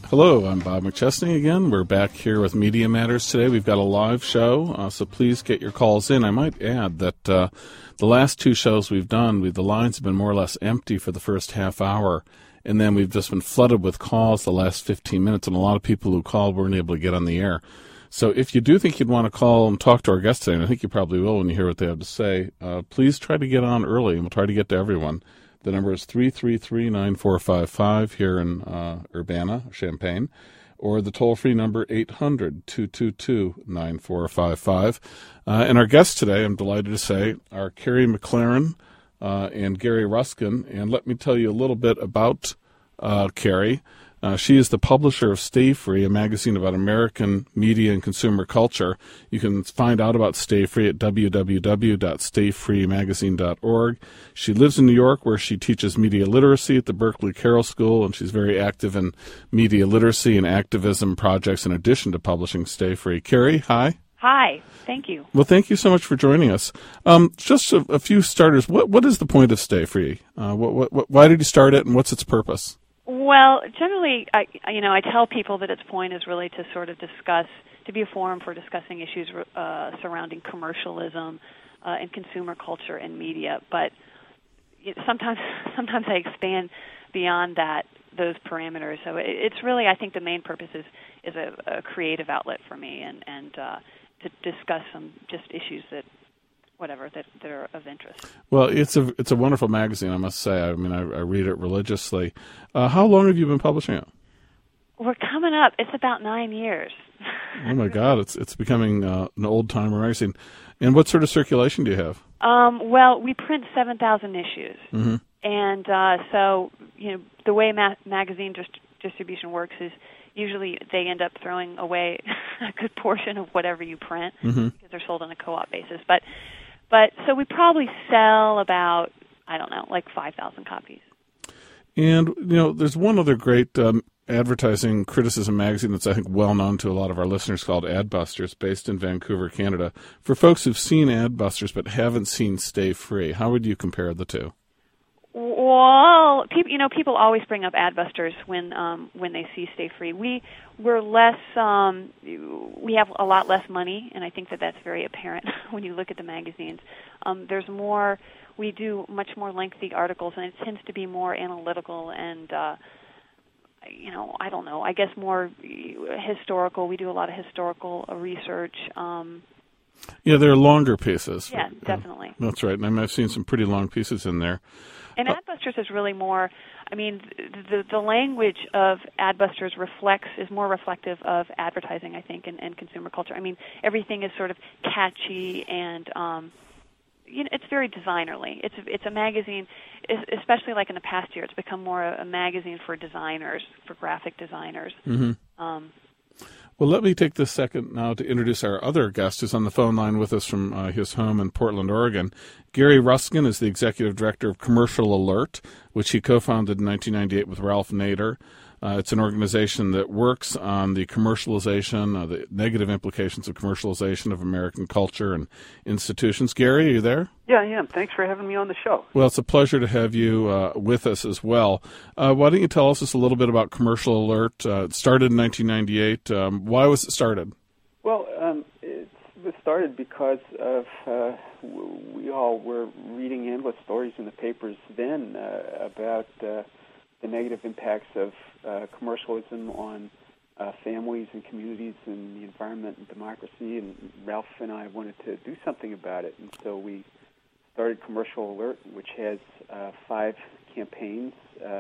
Hello, I'm Bob McChesney again. We're back here with Media Matters today. We've got a live show, so please get your calls in. I might add that the last two shows we've done, the lines have been more or less empty for the first half hour, and then we've just been flooded with calls the last 15 minutes, and a lot of people who called weren't able to get on the air. So if you do think you'd want to call and talk to our guests today, and I think you probably will when you hear what they have to say, please try to get on early, and we'll try to get to everyone. The number is 333-9455 here in Urbana, Champaign, or the toll-free number 800-222-9455. And our guests today, I'm delighted to say, are Carrie McLaren and Gary Ruskin. And let me tell you a little bit about Carrie. She is the publisher of Stay Free, a magazine about American media and consumer culture. You can find out about Stay Free at www.stayfreemagazine.org. She lives in New York, where she teaches media literacy at the Berkeley Carroll School, and she's very active in media literacy and activism projects in addition to publishing Stay Free. Carrie, hi. Hi, thank you. Well, thank you so much for joining us. Just a few starters. What is the point of Stay Free? Why did you start it, and what's its purpose? Well, generally, I tell people that its point is really to sort of to be a forum for discussing issues surrounding commercialism and consumer culture and media. But sometimes I expand beyond those parameters. So it's really, I think, the main purpose is a creative outlet for me and to discuss some just issues that are of interest. Well, it's a wonderful magazine, I must say. I mean, I read it religiously. How long have you been publishing it? We're coming up. It's about 9 years. Oh my God, it's becoming an old-timer magazine. And what sort of circulation do you have? Well, we print 7,000 issues, mm-hmm. and so the way magazine distribution works is usually they end up throwing away a good portion of whatever you print mm-hmm. because they're sold on a co-op basis, But so we probably sell about, 5,000 copies. And, there's one other great advertising criticism magazine that's, I think, well known to a lot of our listeners called Adbusters, based in Vancouver, Canada. For folks who've seen Adbusters but haven't seen Stay Free, how would you compare the two? Well, people always bring up Adbusters when they see Stay Free. We're less. We have a lot less money, and I think that's very apparent when you look at the magazines. There's more. We do much more lengthy articles, and it tends to be more analytical and, I don't know. I guess more historical. We do a lot of historical research. Yeah, they're longer pieces. Yeah, definitely. That's right. And I've seen some pretty long pieces in there. And Adbusters is really more, the language of Adbusters is more reflective of advertising, I think, and consumer culture. Everything is sort of catchy and, it's very designerly. It's a magazine, especially like in the past year, it's become more a magazine for designers, for graphic designers. Mm-hmm. Well, let me take this second now to introduce our other guest who's on the phone line with us from his home in Portland, Oregon. Gary Ruskin is the executive director of Commercial Alert, which he co-founded in 1998 with Ralph Nader. It's an organization that works on the commercialization, the negative implications of commercialization of American culture and institutions. Gary, are you there? Yeah, I am. Thanks for having me on the show. Well, it's a pleasure to have you with us as well. Why don't you tell us just a little bit about Commercial Alert? It started in 1998. Why was it started? Well, it was started because of we all were reading endless stories in the papers then about the negative impacts of commercialism on families and communities and the environment and democracy, and Ralph and I wanted to do something about it, and so we started Commercial Alert, which has 5 campaigns.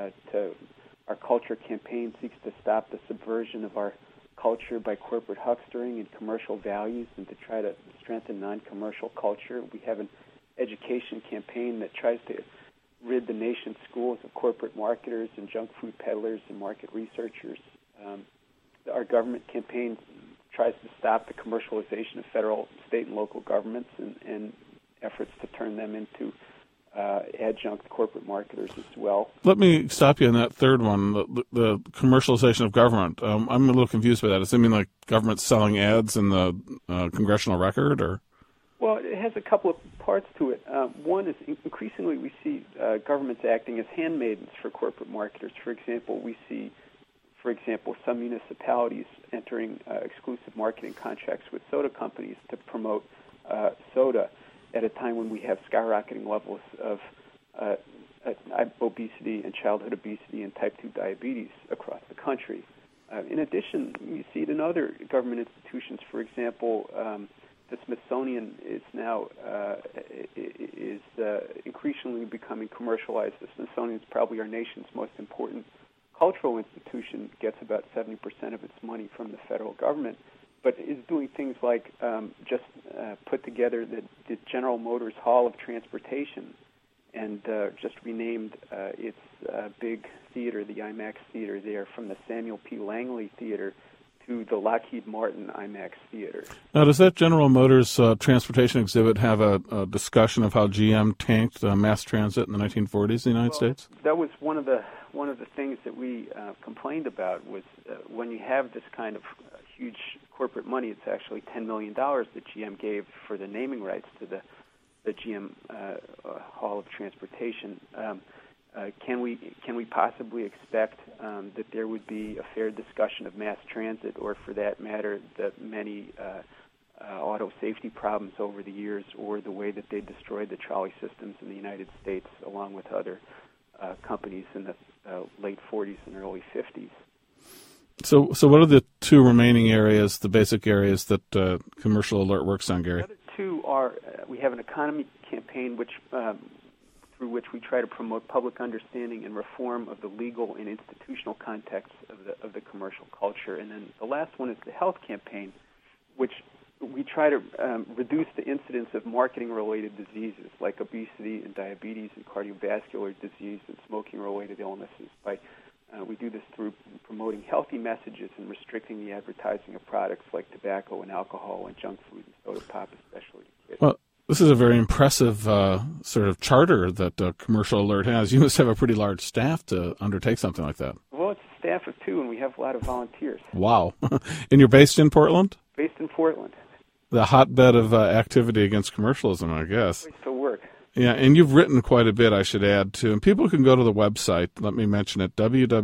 Our culture campaign seeks to stop the subversion of our culture by corporate huckstering and commercial values and to try to strengthen non-commercial culture. We have an education campaign that tries to rid the nation's schools of corporate marketers and junk food peddlers and market researchers. Our government campaign tries to stop the commercialization of federal, state, and local governments and efforts to turn them into adjunct corporate marketers as well. Let me stop you on that third one, the commercialization of government. I'm a little confused by that. Does it mean like government selling ads in the Congressional Record, or? Well, it has a couple of parts to it. One is increasingly we see governments acting as handmaidens for corporate marketers. For example, we see for example, some municipalities entering exclusive marketing contracts with soda companies to promote soda at a time when we have skyrocketing levels of obesity and childhood obesity and type 2 diabetes across the country. In addition, you see it in other government institutions. For example, the Smithsonian is now increasingly becoming commercialized. The Smithsonian is probably our nation's most important cultural institution, gets about 70% of its money from the federal government, but is doing things like just put together the General Motors Hall of Transportation and just renamed its big theater, the IMAX Theater there, from the Samuel P. Langley Theater to the Lockheed Martin IMAX Theater. Now, does that General Motors transportation exhibit have a discussion of how GM tanked mass transit in the 1940s in the United States? That was one of the things that we complained about was when you have this kind of huge corporate money. It's actually $10 million that GM gave for the naming rights to the GM Hall of Transportation. Can we possibly expect that there would be a fair discussion of mass transit, or for that matter, the many auto safety problems over the years, or the way that they destroyed the trolley systems in the United States, along with other companies in the late 40s and early 50s? So what are the two remaining areas, the basic areas that Commercial Alert works on, Gary? The other two are we have an economy campaign through which we try to promote public understanding and reform of the legal and institutional context of the commercial culture. And then the last one is the health campaign, which we try to reduce the incidence of marketing-related diseases like obesity and diabetes and cardiovascular disease and smoking-related illnesses. We do this through promoting healthy messages and restricting the advertising of products like tobacco and alcohol and junk food and soda pop, especially to kids. Well, this is a very impressive sort of charter that Commercial Alert has. You must have a pretty large staff to undertake something like that. Well, it's a staff of 2, and we have a lot of volunteers. Wow. And you're based in Portland? Based in Portland. The hotbed of activity against commercialism, I guess. Place to work. Yeah, and you've written quite a bit, I should add, too. And people can go to the website, let me mention it,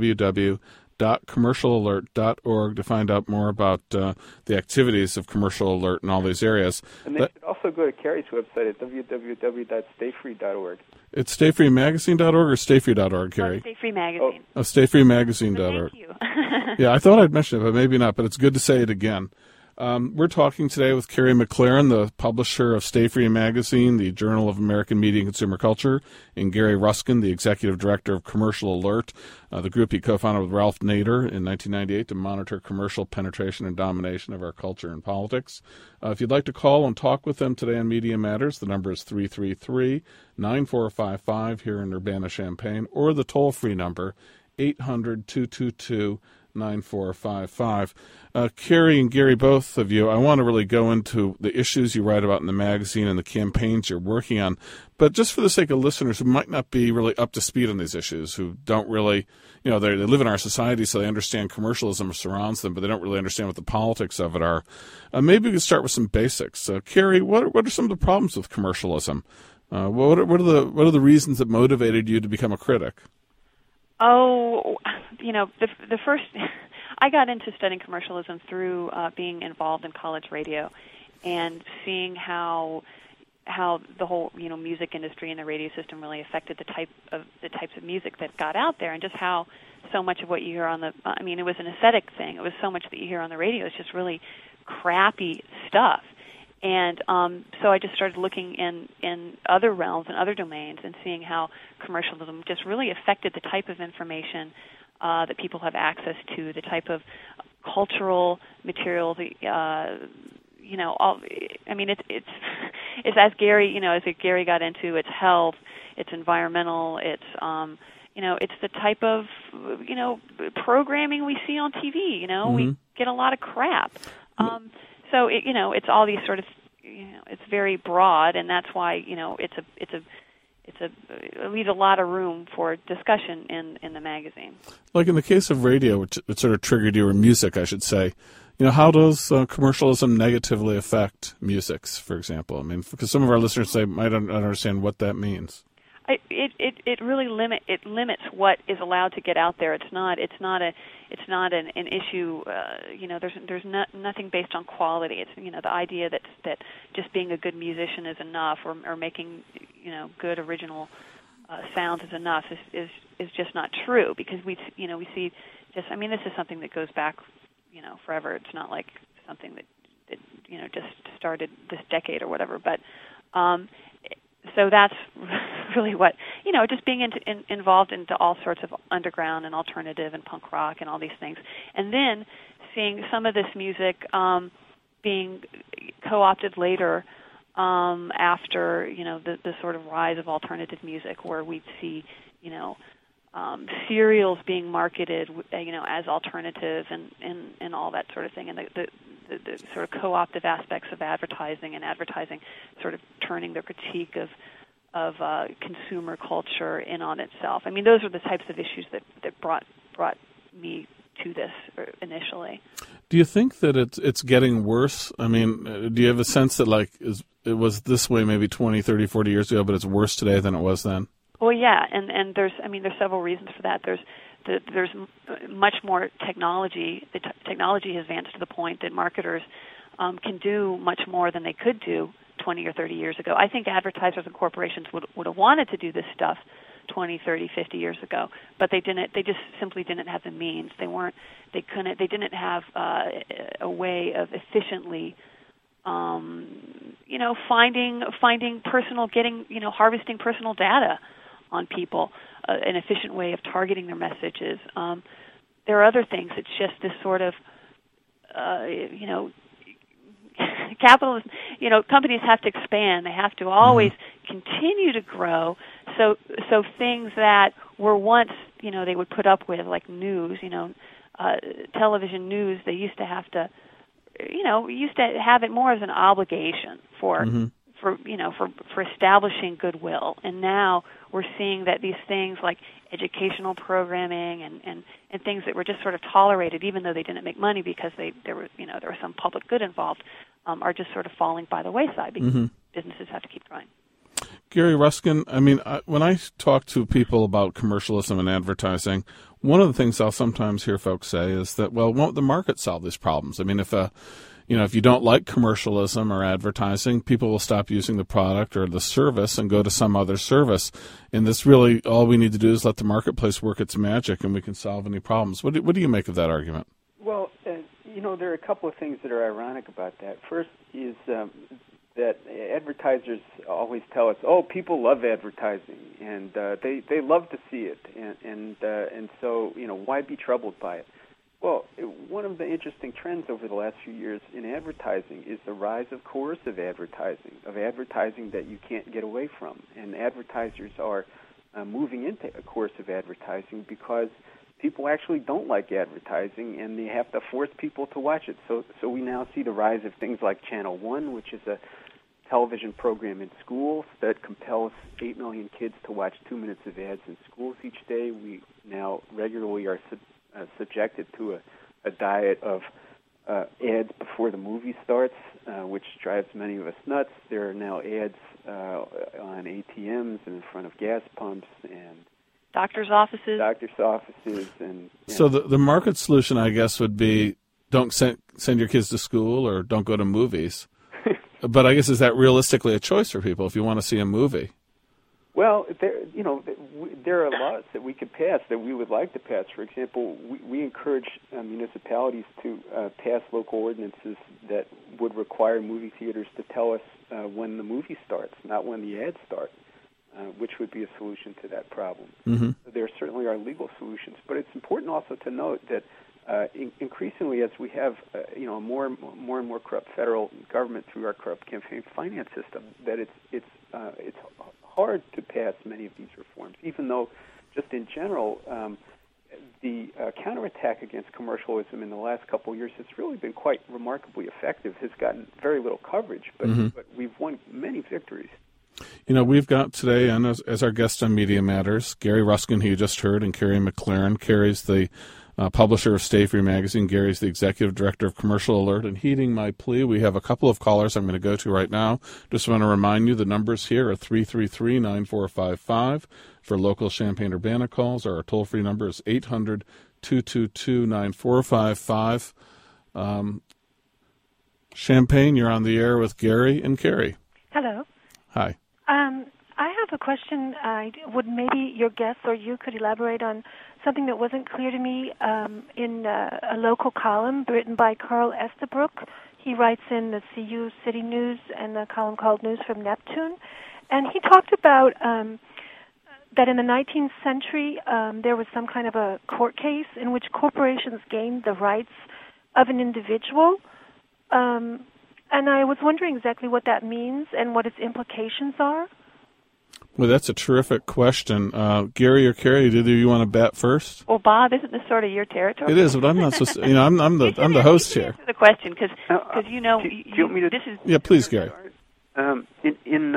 www.commercialalert.org to find out more about the activities of Commercial Alert in all these areas. And they should also go to Carrie's website at www.stayfree.org. It's stayfreemagazine.org or stayfree.org, Carrie? Stay Free Magazine. Oh, stayfreemagazine.org. Thank you. Yeah, I thought I'd mention it, but maybe not, but it's good to say it again. We're talking today with Carrie McLaren, the publisher of Stay Free Magazine, the Journal of American Media and Consumer Culture, and Gary Ruskin, the executive director of Commercial Alert, the group he co-founded with Ralph Nader in 1998 to monitor commercial penetration and domination of our culture and politics. If you'd like to call and talk with them today on Media Matters, the number is 333-9455 here in Urbana-Champaign, or the toll-free number, 800-222-9455. Carrie and Gary, both of you, I want to really go into the issues you write about in the magazine and the campaigns you're working on. But just for the sake of listeners who might not be really up to speed on these issues, who don't really, they live in our society, so they understand commercialism surrounds them, but they don't really understand what the politics of it are. Maybe we could start with some basics. Carrie, what are some of the problems with commercialism? What are the reasons that motivated you to become a critic? Oh, the first, I got into studying commercialism through being involved in college radio and seeing how the whole, music industry and the radio system really affected the types of music that got out there, and just how so much of what you hear it was an aesthetic thing. It was so much that you hear on the radio. It's just really crappy stuff. And so I just started looking in other realms and other domains and seeing how commercialism just really affected the type of information that people have access to, the type of cultural material, it's as Gary, as Gary got into, it's health, it's environmental, it's the type of, programming we see on TV, we get a lot of crap. So it's all these sort of, it's very broad, and that's why it leaves a lot of room for discussion in the magazine. Like in the case of radio, which it sort of triggered you, or music, I should say. How does commercialism negatively affect music, for example? Because some of our listeners might not understand what that means. It really limits what is allowed to get out there. It's not an issue. There's nothing based on quality. It's the idea that just being a good musician is enough, or making good original sounds is enough is just not true, because we see just, this is something that goes back forever. It's not like something that just started this decade or whatever, but so that's really what, just being involved into all sorts of underground and alternative and punk rock and all these things. And then seeing some of this music being co-opted later after, the sort of rise of alternative music, where we'd see, serials being marketed, as alternative and all that sort of thing. And the sort of co-optive aspects of advertising, and advertising sort of turning their critique of consumer culture in on itself. Those are the types of issues that brought me to this initially. Do you think that it's getting worse? Do you have a sense that it was this way maybe 20, 30, 40 years ago, but it's worse today than it was then? Well, yeah, and there's several reasons for that. There's much more technology. The technology has advanced to the point that marketers can do much more than they could do 20 or 30 years ago. I think advertisers and corporations would have wanted to do this stuff 20, 30, 50 years ago, but they didn't. They just simply didn't have the means. They didn't have a way of efficiently harvesting personal data on people, an efficient way of targeting their messages. There are other things. It's just this sort of, capitalism. Companies have to expand. They have to always continue to grow. So things that were once, they would put up with, like news, television news, they used to have to, used to have it more as an obligation for establishing goodwill. And now we're seeing that these things like educational programming and things that were just sort of tolerated, even though they didn't make money because there was some public good involved, are just sort of falling by the wayside because businesses have to keep growing. Gary Ruskin, when I talk to people about commercialism and advertising, one of the things I'll sometimes hear folks say is that, well, won't the market solve these problems? If you don't like commercialism or advertising, people will stop using the product or the service and go to some other service. And this really, all we need to do is let the marketplace work its magic, and we can solve any problems. What do you make of that argument? Well, there are a couple of things that are ironic about that. First is that advertisers always tell us, "Oh, people love advertising, and they love to see it, and so why be troubled by it?" Well, one of the interesting trends over the last few years in advertising is the rise of coercive advertising that you can't get away from, and advertisers are moving into coercive advertising because people actually don't like advertising, and they have to force people to watch it. So we now see the rise of things like Channel One, which is a television program in schools that compels 8 million kids to watch 2 minutes of ads in schools each day. We now regularly are subjected to a diet of ads before the movie starts, which drives many of us nuts. There are now ads on ATMs and in front of gas pumps and doctors' offices. And so the market solution, I guess, would be don't send your kids to school or don't go to movies. But I guess, is that realistically a choice for people if you want to see a movie? Well, there are laws that we could pass that we would like to pass. For example, we encourage municipalities to pass local ordinances that would require movie theaters to tell us when the movie starts, not when the ads start, which would be a solution to that problem. Mm-hmm. So there certainly are legal solutions, but it's important also to note that increasingly, as we have more and more corrupt federal government through our corrupt campaign finance system, that it's hard to pass many of these reforms, even though just in general the counterattack against commercialism in the last couple of years has really been quite remarkably effective, has gotten very little coverage, but we've won many victories. We've got today, and as our guest on Media Matters, Gary Ruskin, who you just heard, and Carrie McLaren. Carrie's the publisher of Stay Free Magazine. Gary's the executive director of Commercial Alert. And heeding my plea, we have a couple of callers I'm going to go to right now. Just want to remind you the numbers here are 333-9455 for local Champaign-Urbana calls. Our toll-free number is 800-222-9455. Champaign, you're on the air with Gary and Carrie. Hello. Hi. I have a question. Would maybe your guest or you could elaborate on something that wasn't clear to me in a local column written by Carl Estabrook. He writes in the CU City News and a column called News from Neptune. And he talked about that in the 19th century there was some kind of a court case in which corporations gained the rights of an individual. And I was wondering exactly what that means and what its implications are. Well, that's a terrific question. Gary or Carrie, do you want to bet first? Well, Bob, isn't this sort of your territory? It is, but I'm not supposed to, I'm the host here. Answer the question, because you know, do you want me to, this is... Yeah, please, Gary. In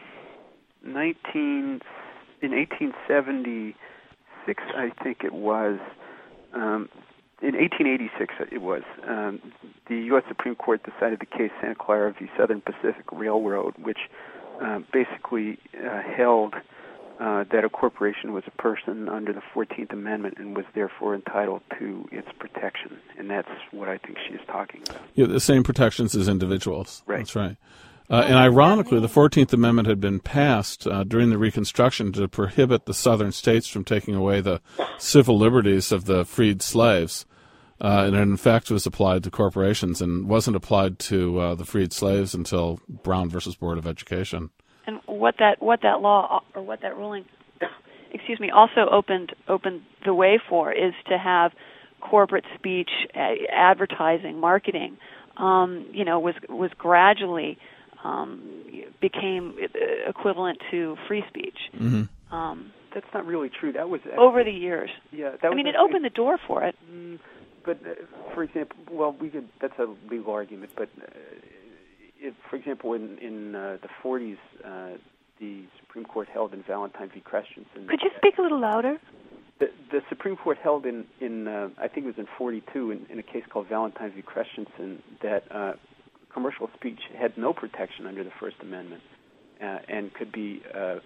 1876, I think it was, in 1886 it was, the U.S. Supreme Court decided the case Santa Clara v. Southern Pacific Railroad, which basically held that a corporation was a person under the 14th Amendment and was therefore entitled to its protection. And that's what I think she is talking about. Yeah, the same protections as individuals. Right. That's right. And ironically, the 14th Amendment had been passed during the Reconstruction to prohibit the southern states from taking away the civil liberties of the freed slaves. And it, in fact, was applied to corporations and wasn't applied to the freed slaves until Brown versus Board of Education. And what that law or what that ruling, also opened the way for is to have corporate speech, advertising, marketing. Was gradually became equivalent to free speech. Mm-hmm. That's not really true. That was over the years. Yeah, it opened the door for it. But for example, that's a legal argument. But for example, in the 40s, the Supreme Court held in Valentine v. Christensen. Could you speak a little louder? The Supreme Court held in I think it was in 42 in a case called Valentine v. Christensen that commercial speech had no protection under the First Amendment and could be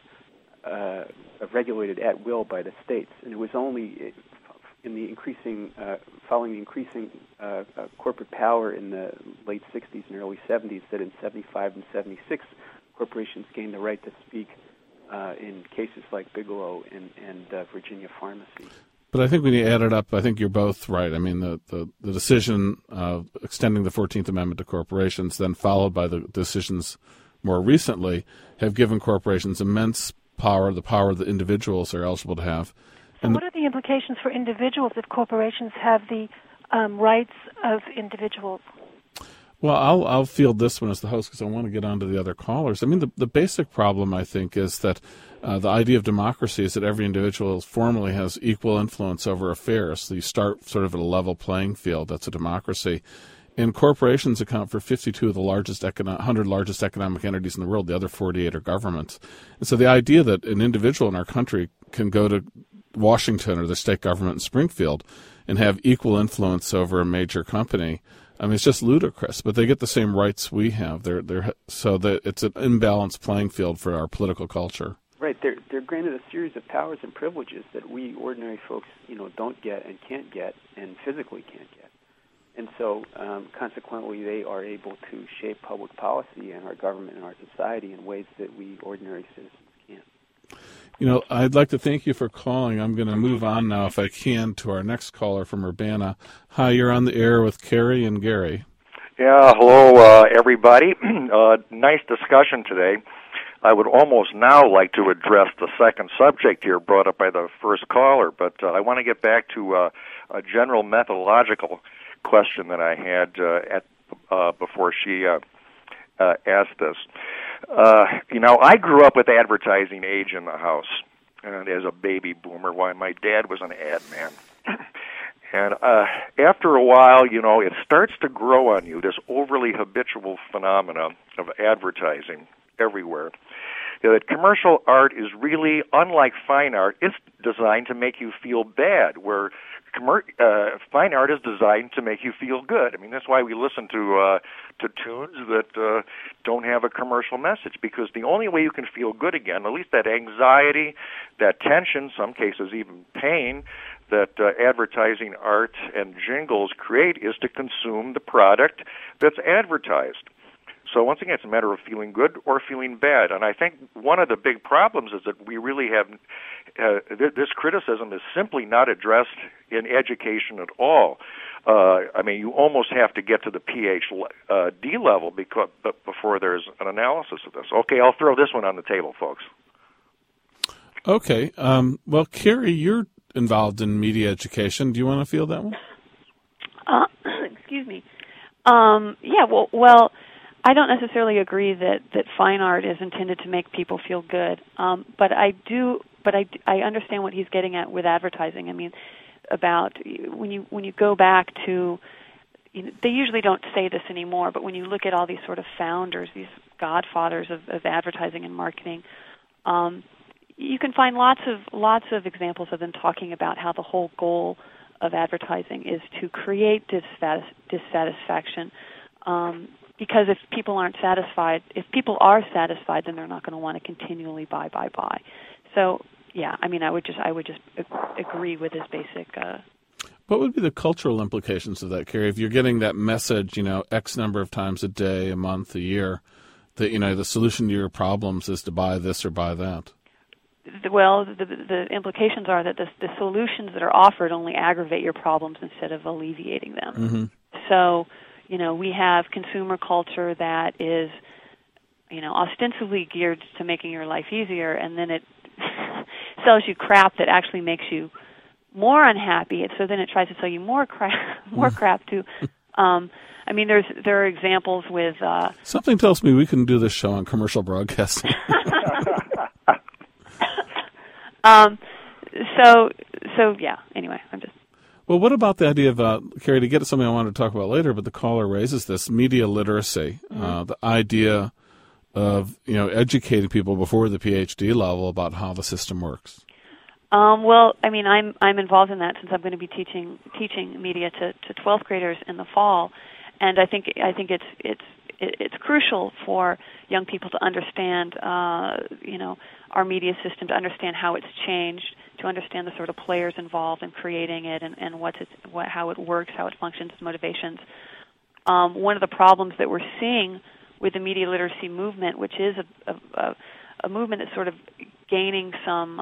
regulated at will by the states. And it was only in the following the increasing corporate power in the late 60s and early 70s that in 75 and 76 corporations gained the right to speak in cases like Bigelow and Virginia Pharmacy. But I think when you add it up, I think you're both right. I mean, the decision of extending the 14th Amendment to corporations, then followed by the decisions more recently, have given corporations immense power, the power that individuals are eligible to have. So what are the implications for individuals if corporations have the rights of individuals? Well, I'll field this one as the host because I want to get on to the other callers. I mean, the basic problem, I think, is that the idea of democracy is that every individual formally has equal influence over affairs. So you start sort of at a level playing field. That's a democracy. And corporations account for 52 of the 100 largest economic entities in the world. The other 48 are governments. And so the idea that an individual in our country can go to Washington or the state government in Springfield and have equal influence over a major company, I mean, it's just ludicrous. But they get the same rights we have. So that it's an imbalanced playing field for our political culture. Right. They're granted a series of powers and privileges that we ordinary folks, don't get and can't get and physically can't get. And so, consequently, they are able to shape public policy and our government and our society in ways that we ordinary citizens can't. I'd like to thank you for calling. I'm going to move on now, if I can, to our next caller from Urbana. Hi, you're on the air with Carrie and Gary. Yeah, hello, everybody. Nice discussion today. I would almost now like to address the second subject here brought up by the first caller, but I want to get back to a general methodological question that I had before she asked this. I grew up with advertising age in the house, and as a baby boomer, why my dad was an ad man. And after a while, it starts to grow on you, this overly habitual phenomena of advertising everywhere. That commercial art is really, unlike fine art, it's designed to make you feel bad, where fine art is designed to make you feel good. I mean, that's why we listen to tunes that don't have a commercial message, because the only way you can feel good again, at least that anxiety, that tension, some cases even pain, that advertising art and jingles create, is to consume the product that's advertised. So once again, it's a matter of feeling good or feeling bad. And I think one of the big problems is that we really have this criticism is simply not addressed in education at all. I mean, you almost have to get to the PhD level before there's an analysis of this. Okay, I'll throw this one on the table, folks. Okay. Well, Carrie, you're involved in media education. Do you want to field that one? Excuse me. Yeah, well, I don't necessarily agree that fine art is intended to make people feel good, but I understand what he's getting at with advertising. I mean, about when you go back to, they usually don't say this anymore, but when you look at all these sort of founders, these godfathers of advertising and marketing, you can find lots of examples of them talking about how the whole goal of advertising is to create dissatisfaction. Because if people are satisfied, then they're not going to want to continually buy. So, yeah, I mean, I would just agree with his basic. What would be the cultural implications of that, Carrie? If you're getting that message, X number of times a day, a month, a year, that the solution to your problems is to buy this or buy that. Well, the implications are that the solutions that are offered only aggravate your problems instead of alleviating them. Mm-hmm. So, we have consumer culture that is, ostensibly geared to making your life easier, and then it sells you crap that actually makes you more unhappy. And so then it tries to sell you more crap too. I mean, there are examples with. Something tells me we can do this show on commercial broadcasting. So yeah. Anyway, I'm just. Well, what about the idea of, Carrie, to get to something I wanted to talk about later, but the caller raises this, media literacy, the idea of, educating people before the PhD level about how the system works. Well, I mean, I'm involved in that since I'm going to be teaching media to 12th graders in the fall, and I think it's crucial for young people to understand, our media system, to understand how it's changed, to understand the sort of players involved in creating it, and how it works, how it functions, motivations. One of the problems that we're seeing with the media literacy movement, which is a movement that's sort of gaining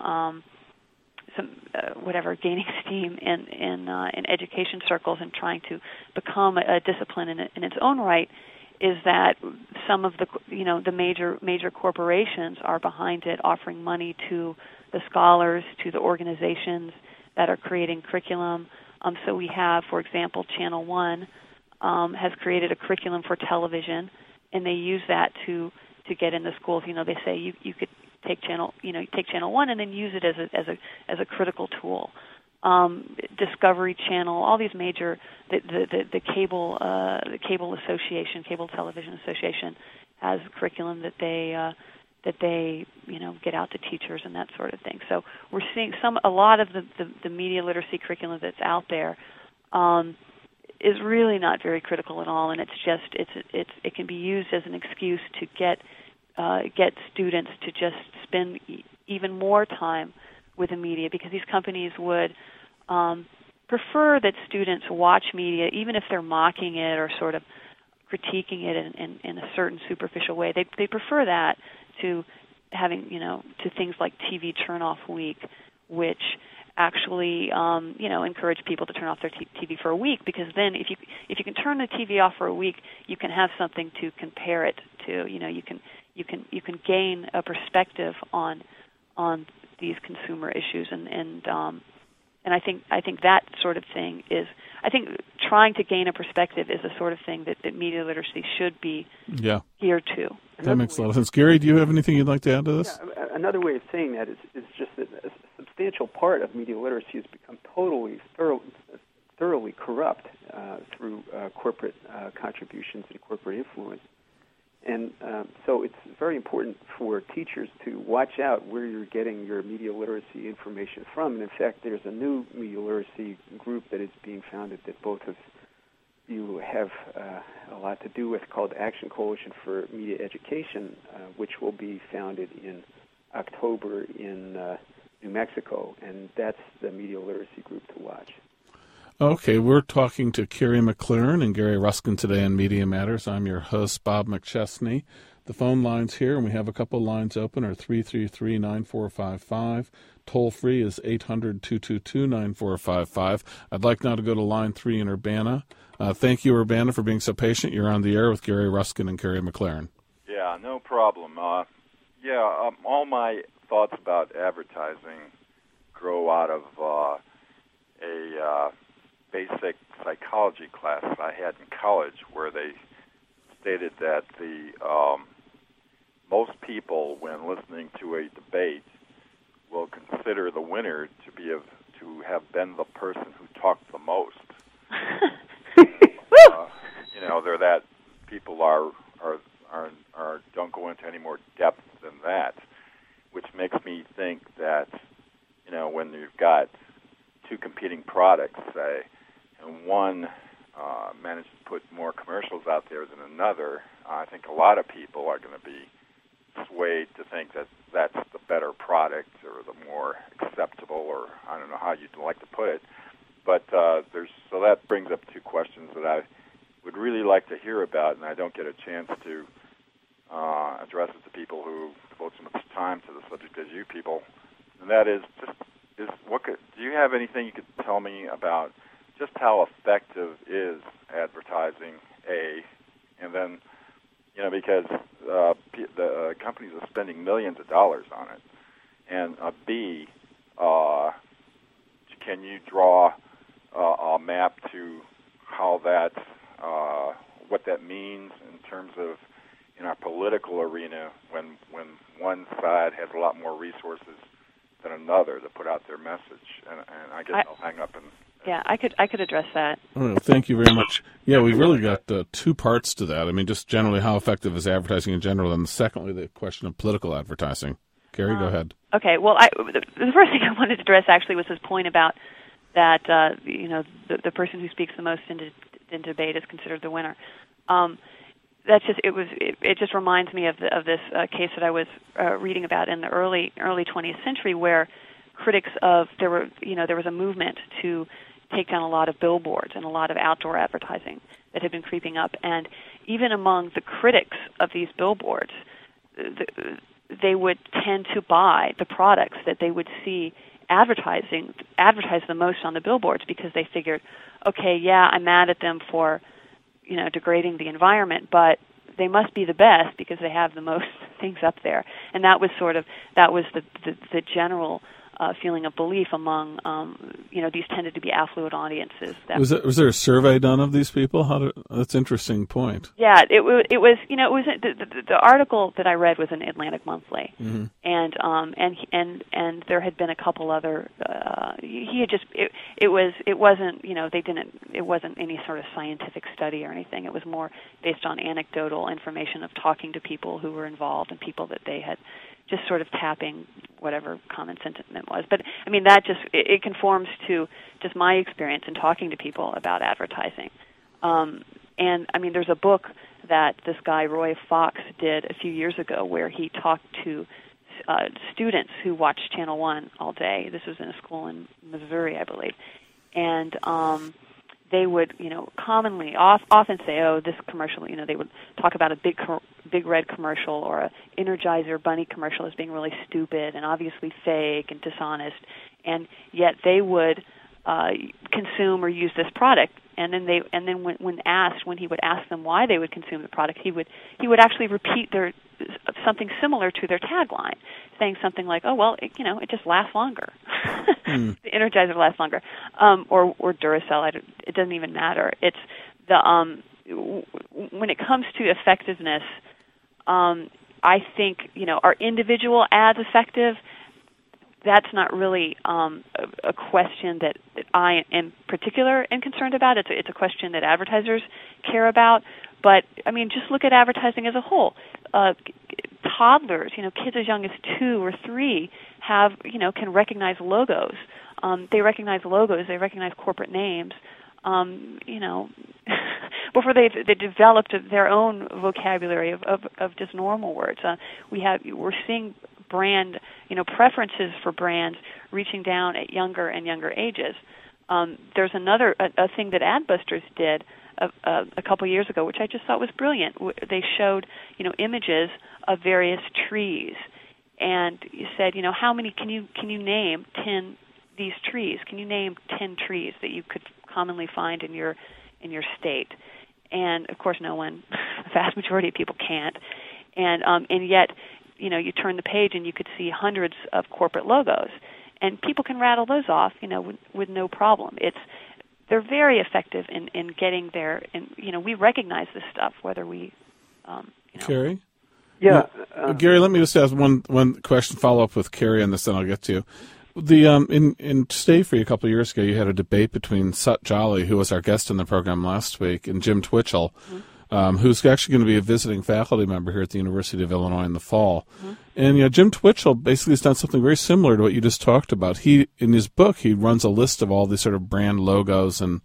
gaining steam in education circles and trying to become a discipline in its own right, is that some of the major corporations are behind it, offering money to the scholars, to the organizations that are creating curriculum. So we have, for example, Channel One has created a curriculum for television, and they use that to get into schools. They say you could take Channel One and then use it as a critical tool. Discovery Channel, all these major the cable association, Cable Television Association, has curriculum that they get out to teachers and that sort of thing. So we're seeing a lot of the media literacy curriculum that's out there is really not very critical at all, and it can be used as an excuse to get students to just spend even more time with the media, because these companies would prefer that students watch media, even if they're mocking it or sort of critiquing it in a certain superficial way. They prefer that to having, to things like TV turn-off week, which actually, encourage people to turn off their TV for a week, because then if you can turn the TV off for a week, you can have something to compare it to. You can gain a perspective on these consumer issues, and I think that sort of thing is. I think trying to gain a perspective is the sort of thing that media literacy should be geared to. That makes a lot of sense. Gary, do you have anything you'd like to add to this? Yeah, another way of saying that is just that a substantial part of media literacy has become thoroughly corrupt through corporate contributions and corporate influence. And so it's very important for teachers to watch out where you're getting your media literacy information from. And in fact, there's a new media literacy group that is being founded that both of you have a lot to do with, called Action Coalition for Media Education, which will be founded in October in New Mexico, and that's the media literacy group to watch. Okay, we're talking to Kerry McLaren and Gary Ruskin today on Media Matters. I'm your host, Bob McChesney. The phone lines here, and we have a couple lines open, are 333-9455. Toll-free is 800-222-9455. I'd like now to go to line 3 in Urbana. Thank you, Urbana, for being so patient. You're on the air with Gary Ruskin and Kerry McLaren. Yeah, no problem. All my thoughts about advertising grow out of a basic psychology class I had in college, where they stated that the most people, when listening to a debate, will consider the winner to have been the person who talked the most. They're that people are don't go into any more depth than that, which makes me think that when you've got two competing products, say, and one manages to put more commercials out there than another, I think a lot of people are going to be swayed to think that that's the better product or the more acceptable, or I don't know how you'd like to put it. But so that brings up two questions that I would really like to hear about, and I don't get a chance to address it to people who devote so much time to the subject as you people. And that is, do you have anything you could tell me about just how effective is advertising, A, and then, because the companies are spending millions of dollars on it, and B, can you draw a map to how that, what that means in terms of in our political arena when one side has a lot more resources than another to put out their message? And I guess I'll hang up and... Yeah, I could address that. Oh, thank you very much. Yeah, we've really got two parts to that. I mean, just generally, how effective is advertising in general, and secondly, the question of political advertising. Gary, go ahead. Okay, well, the first thing I wanted to address actually was this point about that the person who speaks the most in debate is considered the winner. That's just it just reminds me of this case that I was reading about in the early 20th century, where critics there was a movement to take down a lot of billboards and a lot of outdoor advertising that had been creeping up, and even among the critics of these billboards, they would tend to buy the products that they would see advertised the most on the billboards, because they figured, okay, yeah, I'm mad at them for degrading the environment, but they must be the best because they have the most things up there. And that was the general feeling of belief among these tended to be affluent audiences. Was there a survey done of these people? That's an interesting point. Yeah, it was the article that I read was in Atlantic Monthly, mm-hmm. and there had been a couple other. It wasn't any sort of scientific study or anything. It was more based on anecdotal information of talking to people who were involved and people that they had just sort of tapping whatever common sentiment was. But, I mean, that just, it conforms to just my experience in talking to people about advertising. And, I mean, there's a book that this guy, Roy Fox, did a few years ago where he talked to students who watched Channel 1 all day. This was in a school in Missouri, I believe. And they would, commonly, often say, oh, this commercial, they would talk about a big red commercial or a Energizer bunny commercial as being really stupid and obviously fake and dishonest, and yet they would consume or use this product. And then when he would ask them why they would consume the product, he would actually repeat something similar to their tagline, saying something like, "Oh well, it just lasts longer." The Energizer lasts longer, or Duracell. It doesn't even matter. It's when it comes to effectiveness, I think are individual ads effective? That's not really a question that I in particular am concerned about. It's a question that advertisers care about. But I mean, just look at advertising as a whole. Toddlers, kids as young as 2 or 3 can recognize logos. They recognize logos. They recognize corporate names. Before they developed their own vocabulary of just normal words. We're seeing brand, preferences for brands reaching down at younger and younger ages. There's another a thing that Adbusters did a couple years ago, which I just thought was brilliant. They showed, images of various trees, and you said, how many can you name 10 these trees? Can you name 10 trees that you could commonly find in your state? And of course, no one, the vast majority of people can't. And yet, you turn the page and you could see hundreds of corporate logos, and people can rattle those off, with no problem. They're very effective in getting there, and we recognize this stuff, whether we, Carrie? Yeah. Gary, let me just ask one question, follow up with Carrie on this, then I'll get to you. In Stay Free a couple of years ago, you had a debate between Sut Jolly, who was our guest in the program last week, and Jim Twitchell, who's actually going to be a visiting faculty member here at the University of Illinois in the fall. And Jim Twitchell basically has done something very similar to what you just talked about. In his book, he runs a list of all these sort of brand logos and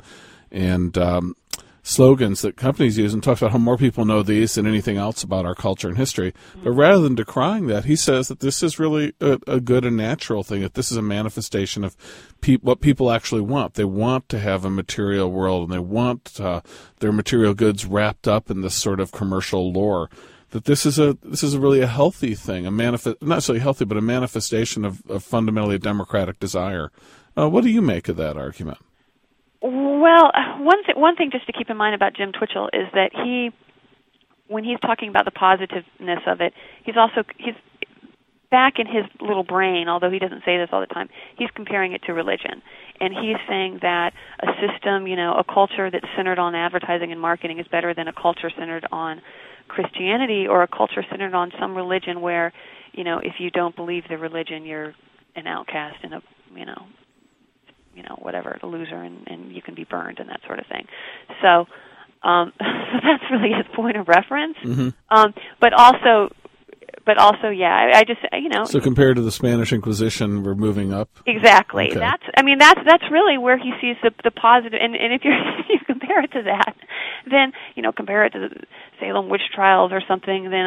slogans that companies use, and talks about how more people know these than anything else about our culture and history. But rather than decrying that, he says that this is really a good and natural thing, that this is a manifestation of what people actually want. They want to have a material world, and they want their material goods wrapped up in this sort of commercial lore. That this is really a healthy thing, not necessarily healthy, but a manifestation of fundamentally a democratic desire. What do you make of that argument? Well, one thing just to keep in mind about Jim Twitchell is that when he's talking about the positiveness of it, he's back in his little brain, although he doesn't say this all the time, he's comparing it to religion. And he's saying that a system, a culture that's centered on advertising and marketing is better than a culture centered on Christianity, or a culture centered on some religion where, if you don't believe the religion, you're an outcast and whatever, a loser, and you can be burned and that sort of thing. So that's really his point of reference. But also, yeah, I just, So compared to the Spanish Inquisition, we're moving up? Exactly. Okay. That's really where he sees the positive, and if you compare it to that, then, compare it to the Salem witch trials or something, then,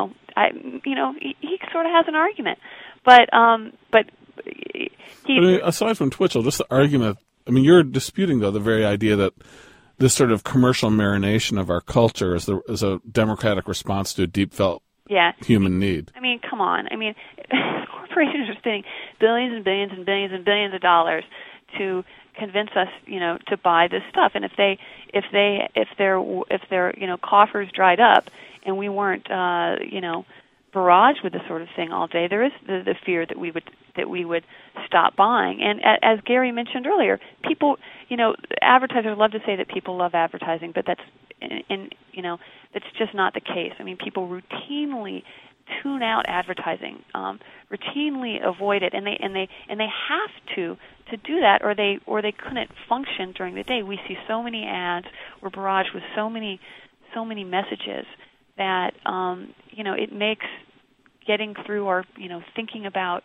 he sort of has an argument. But aside from Twitchell, just the argument, you're disputing, though, the very idea that this sort of commercial marination of our culture is a democratic response to a deep-felt human need. Come on. Corporations are spending billions and billions and billions and billions of dollars to convince us, to buy this stuff. And if their coffers dried up and we weren't, barraged with this sort of thing all day, there is the fear that we would stop buying. And as Gary mentioned earlier, people, advertisers love to say that people love advertising, but that's just not the case. People routinely tune out advertising, routinely avoid it, and they have to do that, or they couldn't function during the day. We see so many ads, we're barraged with so many messages that it makes getting through or thinking about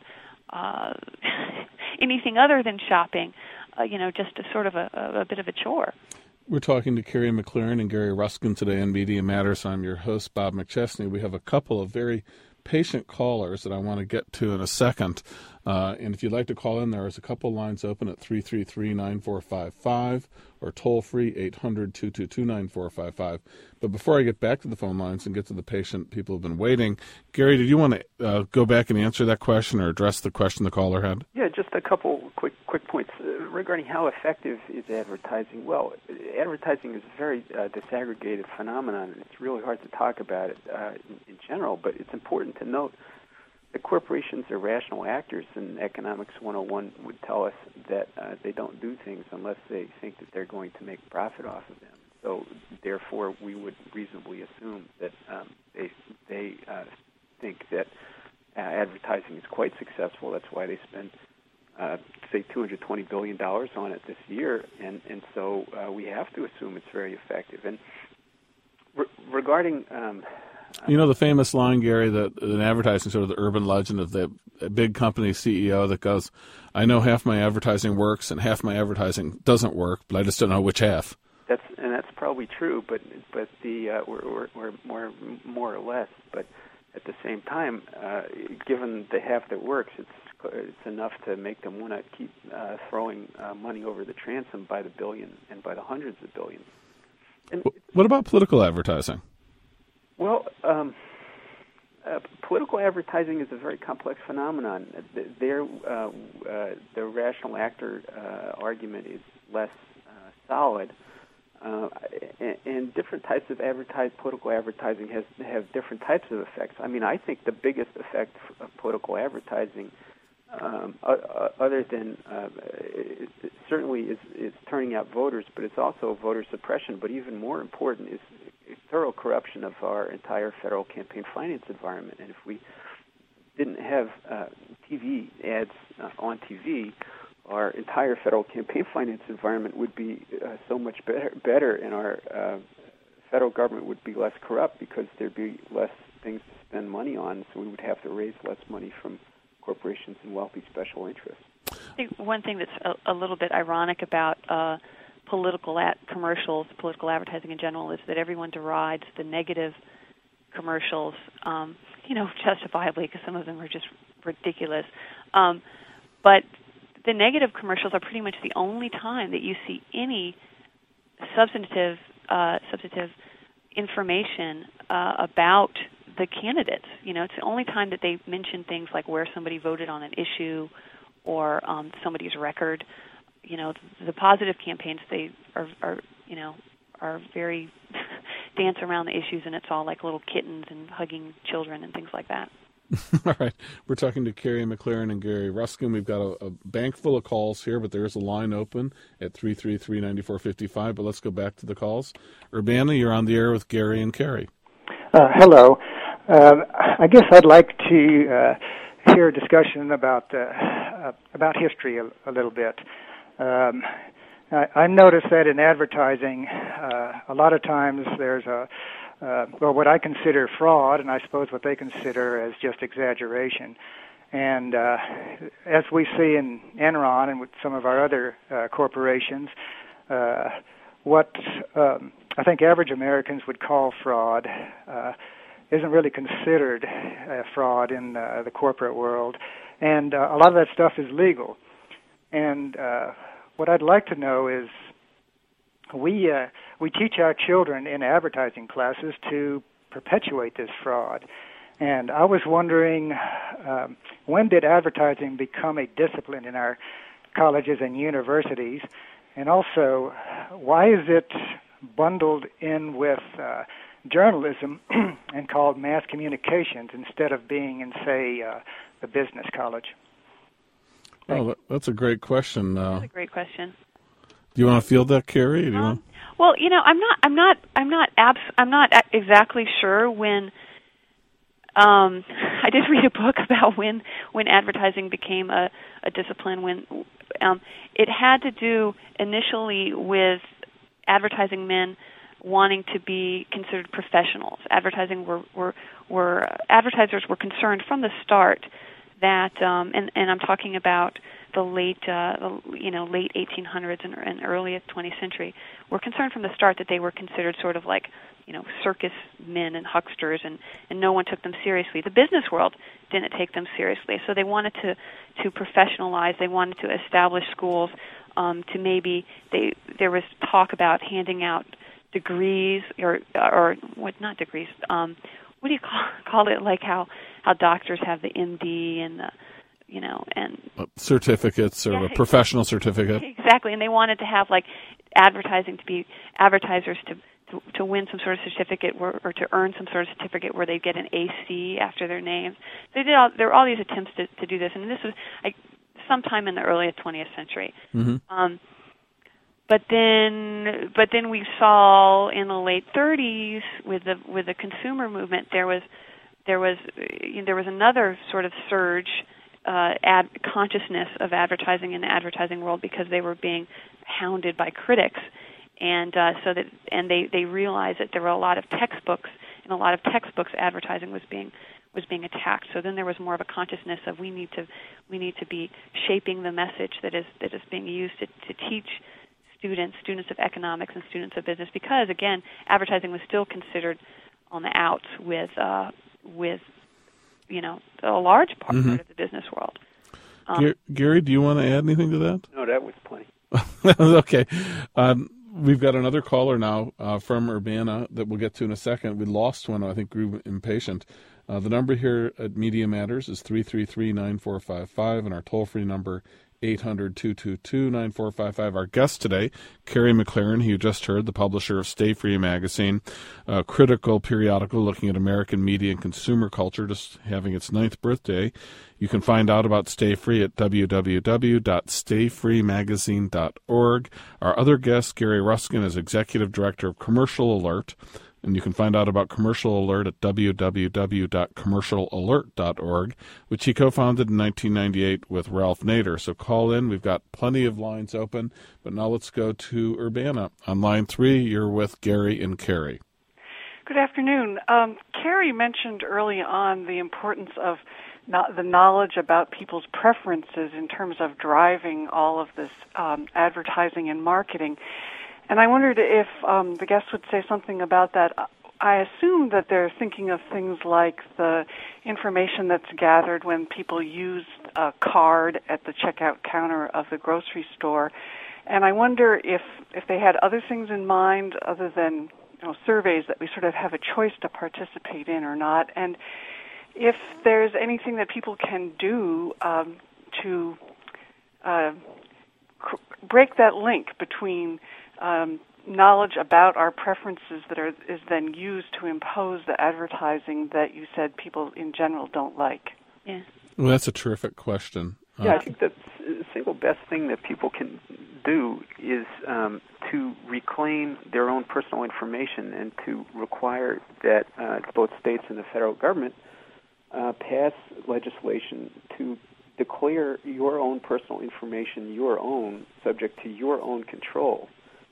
anything other than shopping, just a sort of a bit of a chore. We're talking to Carrie McLaren and Gary Ruskin today on Media Matters. I'm your host, Bob McChesney. We have a couple of very patient callers that I want to get to in a second. And if you'd like to call in, there's a couple lines open at 333-9455 or toll-free 800-222-9455. But before I get back to the phone lines and get to the patient, people have been waiting. Gary, did you want to go back and answer that question or address the question the caller had? Yeah, just a couple quick points regarding how effective is advertising. Well, advertising is a very disaggregated phenomenon, and it's really hard to talk about it in general, but it's important to note that corporations are rational actors, and Economics 101 would tell us that they don't do things unless they think that they're going to make profit off of them. So, therefore, we would reasonably assume that they think that advertising is quite successful. That's why they spend, say, $220 billion on it this year, and so we have to assume it's very effective. And Regarding, you know, the famous line, Gary, that in advertising, sort of the urban legend of the big company CEO that goes, "I know half my advertising works and half my advertising doesn't work, but I just don't know which half." That's probably true, but we're more or less. But at the same time, given the half that works, it's enough to make them want to keep throwing money over the transom by the billion and by the hundreds of billions. And what about political advertising? Well, political advertising is a very complex phenomenon. The rational actor argument is less solid, and different types of political advertising have different types of effects. I mean, I think the biggest effect of political advertising, other than certainly is turning out voters, but it's also voter suppression. But even more important is thorough corruption of our entire federal campaign finance environment. And if we didn't have TV ads on TV, our entire federal campaign finance environment would be so much better, and our federal government would be less corrupt because there'd be less things to spend money on, so we would have to raise less money from corporations and wealthy special interests. I think one thing that's a little bit ironic about political commercials, political advertising in general, is that everyone derides the negative commercials, justifiably, because some of them are just ridiculous. But the negative commercials are pretty much the only time that you see any substantive information about the candidates. It's the only time that they mention things like where somebody voted on an issue or somebody's record. The positive campaigns, they are very dance around the issues, and it's all like little kittens and hugging children and things like that. All right. We're talking to Carrie McLaren and Gary Ruskin. We've got a bank full of calls here, but there's a line open at 333-9455. But let's go back to the calls. Urbana, you're on the air with Gary and Carrie. Hello. I guess I'd like to hear a discussion about history a little bit. I noticed that in advertising, a lot of times there's what I consider fraud, and I suppose what they consider as just exaggeration. And as we see in Enron and with some of our other corporations, what I think average Americans would call fraud isn't really considered fraud in the corporate world. And a lot of that stuff is legal. And what I'd like to know is, we teach our children in advertising classes to perpetuate this fraud. And I was wondering, when did advertising become a discipline in our colleges and universities? And also, why is it bundled in with journalism and called mass communications instead of being in, say, the business college? Oh, that's a great question. That's a great question. Do you want to field that, Carrie? Well, I'm not exactly sure when. I did read a book about when advertising became a discipline. When it had to do initially with advertising men wanting to be considered professionals. Advertisers were concerned from the start that, and I'm talking about the late 1800s and early 20th century, were concerned from the start that they were considered sort of like, circus men and hucksters, and no one took them seriously. The business world didn't take them seriously, so they wanted to professionalize. They wanted to establish schools. There was talk about handing out degrees or what? Not degrees. What do you call it? Like how doctors have the MD and the and certificates or a professional certificate. Exactly, and they wanted to have like advertising to be advertisers to win some sort of certificate or to earn some sort of certificate where they get an AC after their names. There were all these attempts to do this, and this was sometime in the early 20th century. Mm-hmm. But then we saw in the late 30s with the consumer movement there was another sort of surge consciousness of advertising in the advertising world because they were being hounded by critics, and they realized that there were a lot of textbooks, and a lot of textbooks advertising was being attacked. So then there was more of a consciousness of we need to be shaping the message that is being used to teach students of economics and students of business, because again, advertising was still considered on the outs with a large part of the business world. Gary, do you want to add anything to that? No, that was plenty. Okay. We've got another caller now from Urbana that we'll get to in a second. We lost one, I think grew impatient. The number here at Media Matters is 333-9455, and our toll-free number 800-222-9455. Our guest today, Carrie McLaren, who you just heard, the publisher of Stay Free magazine, a critical periodical looking at American media and consumer culture, just having its 9th birthday. You can find out about Stay Free at www.stayfreemagazine.org. Our other guest, Gary Ruskin, is Executive Director of Commercial Alert, and you can find out about Commercial Alert at www.commercialalert.org, which he co-founded in 1998 with Ralph Nader. So call in. We've got plenty of lines open. But now let's go to Urbana. On line 3, you're with Gary and Carrie. Good afternoon. Carrie mentioned early on the importance of the knowledge about people's preferences in terms of driving all of this advertising and marketing. And I wondered if the guest would say something about that. I assume that they're thinking of things like the information that's gathered when people use a card at the checkout counter of the grocery store. And I wonder if they had other things in mind other than surveys that we sort of have a choice to participate in or not. And if there's anything that people can do to break that link between knowledge about our preferences that is then used to impose the advertising that you said people in general don't like. Yeah. Well, that's a terrific question. Yeah, I think that's the single best thing that people can do is to reclaim their own personal information and to require that both states and the federal government pass legislation to declare your own personal information your own, subject to your own control.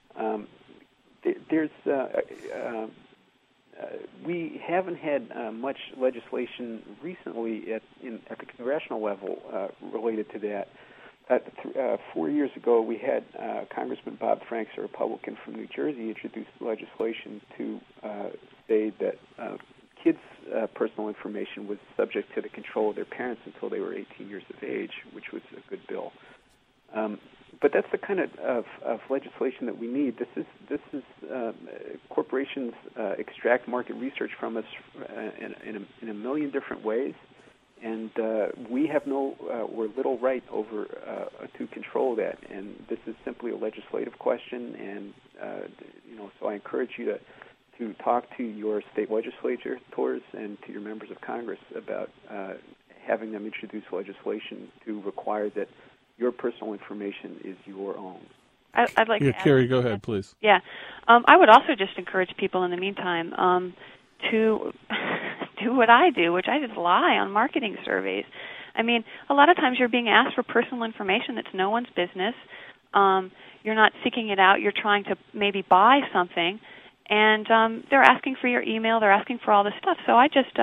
We haven't had much legislation recently at the congressional level related to that. 4 years ago, we had Congressman Bob Franks, a Republican from New Jersey, introduced legislation to say that kids' personal information was subject to the control of their parents until they were 18 years of age, which was a good bill. But that's the kind of legislation that we need. This is corporations extract market research from us in a million different ways, and we have no or little right over to control that. And this is simply a legislative question. And so I encourage you to talk to your state legislators and to your members of Congress about having them introduce legislation to require that your personal information is your own. I'd like to add, Carrie, go ahead, please. Yeah. I would also just encourage people in the meantime to do what I do, which I just lie on marketing surveys. I mean, a lot of times you're being asked for personal information that's no one's business. You're not seeking it out. You're trying to maybe buy something, and they're asking for your email. They're asking for all this stuff. So I just,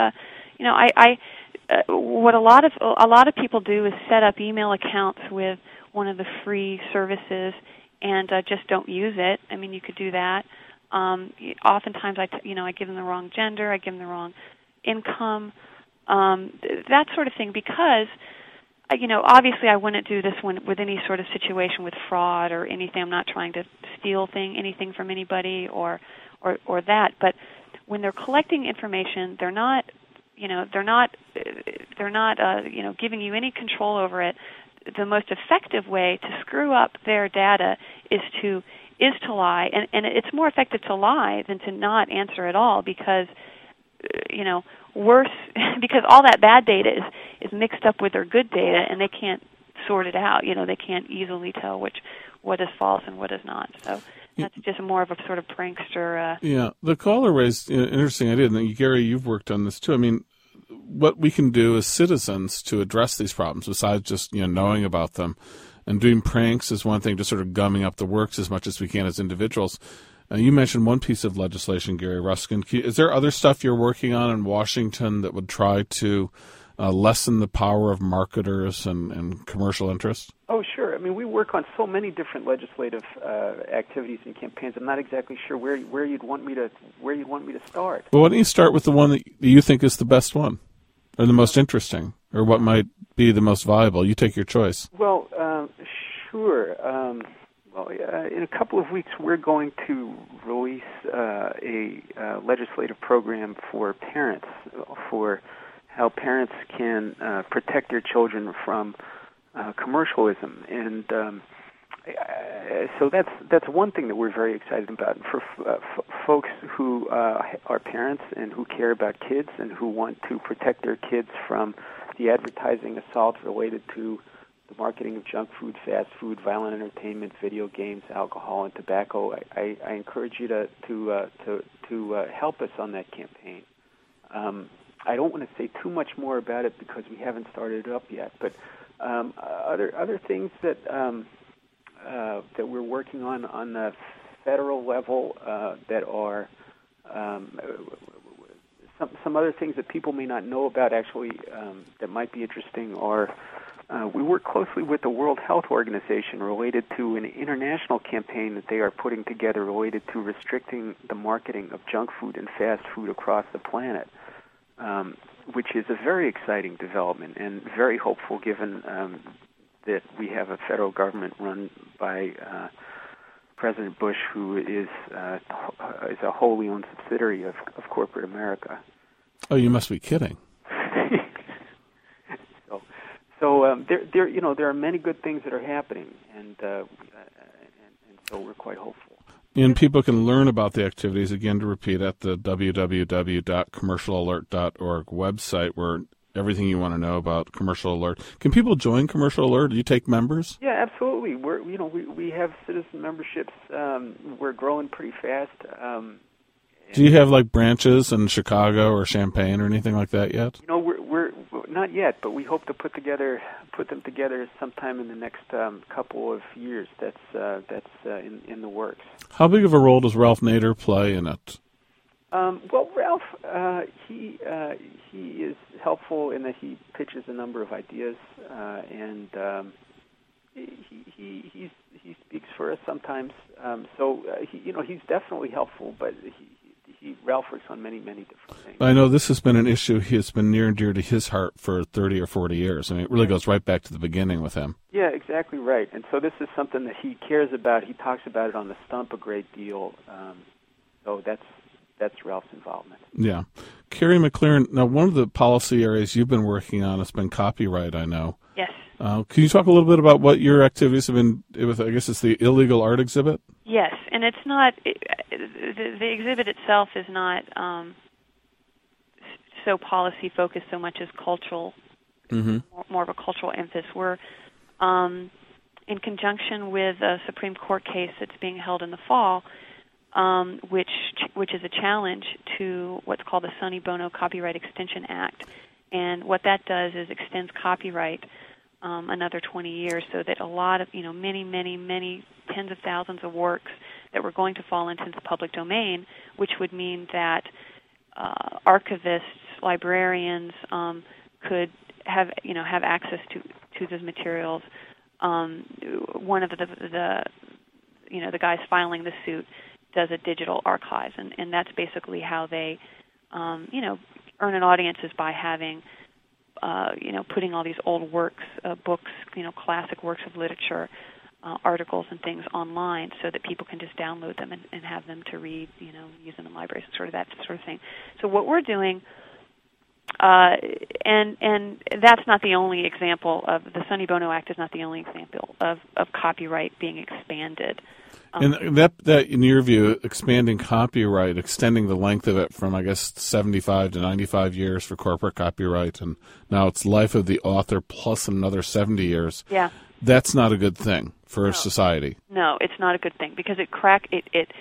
what a lot of people do is set up email accounts with one of the free services and just don't use it. I mean, you could do that. Oftentimes, I give them the wrong gender, I give them the wrong income, that sort of thing, because obviously I wouldn't do this with any sort of situation with fraud or anything. I'm not trying to steal anything from anybody or that. But when they're collecting information, they're not giving you any control over it. The most effective way to screw up their data is to lie, and it's more effective to lie than to not answer at all, because worse because all that bad data is mixed up with their good data, and they can't sort it out. They can't easily tell what is false and what is not. So that's just more of a sort of prankster. Yeah, the caller raised an interesting idea, and Gary, you've worked on this too. I mean, what we can do as citizens to address these problems, besides just knowing about them, and doing pranks is one thing, just sort of gumming up the works as much as we can as individuals. You mentioned one piece of legislation, Gary Ruskin. Is there other stuff you're working on in Washington that would try to lessen the power of marketers and commercial interests? Oh, sure. I mean, we work on so many different legislative activities and campaigns. I'm not exactly sure where you'd want me to start. Well, why don't you start with the one that you think is the best one, or the most interesting, or what might be the most viable? You take your choice. Well, sure. In a couple of weeks, we're going to release a legislative program for parents, for how parents can protect their children from commercialism, and so that's one thing that we're very excited about. And for folks who are parents and who care about kids and who want to protect their kids from the advertising assault related to the marketing of junk food, fast food, violent entertainment, video games, alcohol, and tobacco, I encourage you to help us on that campaign. I don't want to say too much more about it because we haven't started it up yet, but other things that we're working on the federal level that are some other things that people may not know about actually that might be interesting are we work closely with the World Health Organization related to an international campaign that they are putting together related to restricting the marketing of junk food and fast food across the planet, which is a very exciting development and very hopeful given that we have a federal government run by President Bush, who is a wholly owned subsidiary of corporate America. Oh, you must be kidding. So there are many good things that are happening, and so we're quite hopeful. And people can learn about the activities, again, to repeat, at the www.commercialalert.org website, where everything you want to know about Commercial Alert. Can people join Commercial Alert? Do you take members? Yeah, absolutely. We have citizen memberships. We're growing pretty fast. Do you have like branches in Chicago or Champaign or anything like that yet? We're not yet, but we hope to put them together sometime in the next couple of years. That's in the works. How big of a role does Ralph Nader play in it? Well, Ralph, he is helpful in that he pitches a number of ideas, and he speaks for us sometimes. So he's definitely helpful, but Ralph works on many different things. I know this has been an issue has been near and dear to his heart for 30 or 40 years. I mean, it really goes right back to the beginning with him. Yeah, exactly right. And so this is something that he cares about. He talks about it on the stump a great deal. So that's Ralph's involvement. Yeah. Carrie McLaren, now one of the policy areas you've been working on has been copyright, I know. Yes. Can you talk a little bit about what your activities have been with, I guess it's the illegal art exhibit? Yes, and it's not, the exhibit itself is not so policy-focused so much as cultural, more of a cultural emphasis. We're, in conjunction with a Supreme Court case that's being held in the fall, which is a challenge to what's called the Sonny Bono Copyright Extension Act. And what that does is extends copyright another 20 years, so that a lot of, many tens of thousands of works that were going to fall into the public domain, which would mean that archivists, librarians could have access to those materials. One of the guys filing the suit does a digital archive, and that's basically how they earn an audience, is by having putting all these old works, books, classic works of literature, articles and things online, so that people can just download them and have them to read, use them in libraries, that sort of thing. So what we're doing, and that's not the only example of the Sonny Bono Act is not the only example of copyright being expanded. And that, in your view, expanding copyright, extending the length of it from, I guess, 75 to 95 years for corporate copyright, and now it's life of the author plus another 70 years. Yeah. That's not a good thing for society. No, it's not a good thing, because it cracks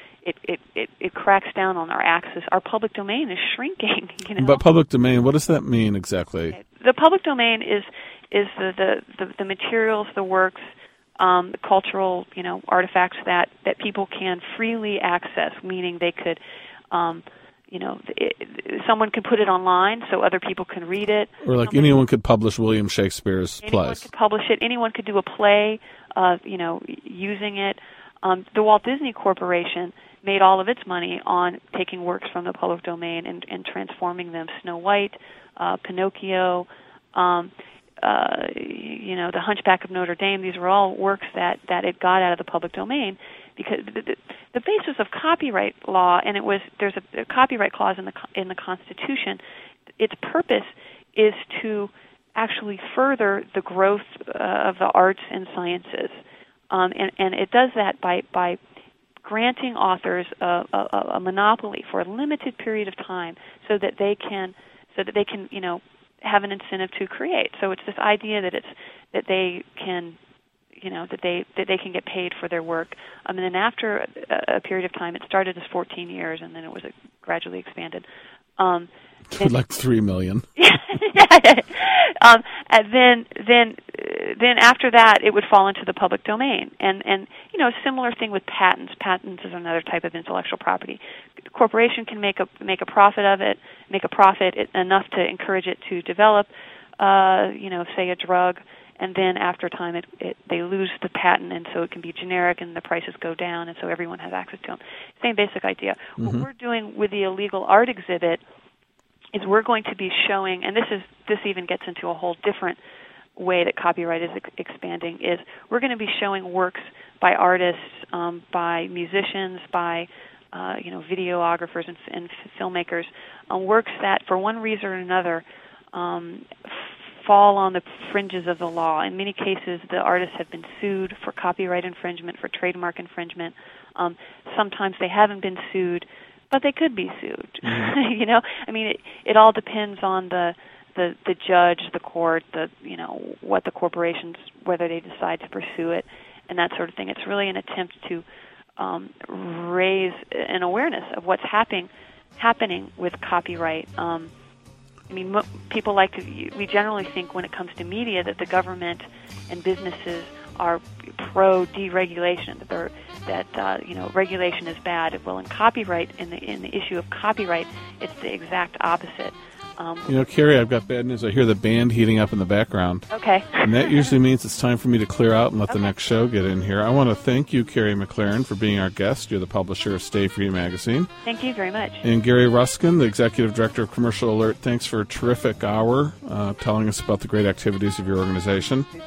down on our access. Our public domain is shrinking. But public domain, what does that mean exactly? The public domain is the materials, the works, cultural, artifacts that people can freely access, meaning they could, someone could put it online so other people can read it. Or like anyone could publish William Shakespeare's plays. Anyone could publish it. Anyone could do a play, using it. The Walt Disney Corporation made all of its money on taking works from the public domain and transforming them. Snow White, Pinocchio, The Hunchback of Notre Dame. These were all works that it got out of the public domain because the basis of copyright law, and there's a copyright clause in the Constitution. Its purpose is to actually further the growth of the arts and sciences, and it does that by granting authors a monopoly for a limited period of time, so that they can have an incentive to create. So it's this idea that they can get paid for their work. And then after a period of time, it started as 14 years, and then it was gradually expanded. Like 3 million. And then after that, it would fall into the public domain. And similar thing with patents. Patents is another type of intellectual property. The corporation can make a profit of it, enough to encourage it to develop, say a drug. And then after time, they lose the patent, and so it can be generic, and the prices go down, and so everyone has access to them. Same basic idea. Mm-hmm. What we're doing with the illegal art exhibit is we're going to be showing, and this even gets into a whole different way that copyright is expanding, is we're going to be showing works by artists, by musicians, by videographers and filmmakers, works that for one reason or another fall on the fringes of the law. In many cases, the artists have been sued for copyright infringement, for trademark infringement. Sometimes they haven't been sued, but they could be sued. Mm-hmm. It all depends on the judge, the court, what the corporations, whether they decide to pursue it, and that sort of thing. It's really an attempt to raise an awareness of what's happening with copyright. People we generally think when it comes to media that the government and businesses are pro-deregulation, that regulation is bad. Well, in copyright, in the issue of copyright, it's the exact opposite. Carrie, I've got bad news. I hear the band heating up in the background. Okay. And that usually means it's time for me to clear out and let the next show get in here. I want to thank you, Carrie McLaren, for being our guest. You're the publisher of Stay Free Magazine. Thank you very much. And Gary Ruskin, the Executive Director of Commercial Alert, thanks for a terrific hour telling us about the great activities of your organization.